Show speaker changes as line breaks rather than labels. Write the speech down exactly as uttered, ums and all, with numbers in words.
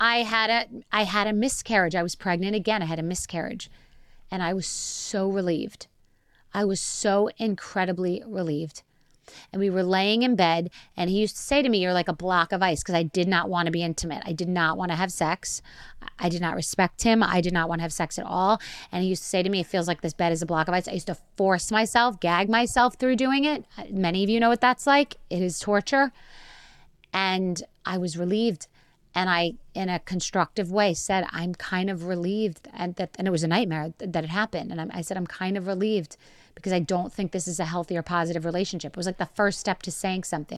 I had a I had a miscarriage. I was pregnant again. I had a miscarriage. And I was so relieved. I was so incredibly relieved. And we were laying in bed, and he used to say to me, "You're like a block of ice," because I did not want to be intimate. I did not want to have sex. I did not respect him. I did not want to have sex at all. And he used to say to me, "It feels like this bed is a block of ice." I used to force myself, gag myself through doing it. Many of you know what that's like. It is torture. And I was relieved. And I, in a constructive way, said, "I'm kind of relieved." And that, and it was a nightmare that it happened. And I, I said, "I'm kind of relieved because I don't think this is a healthy or positive relationship." It was like the first step to saying something.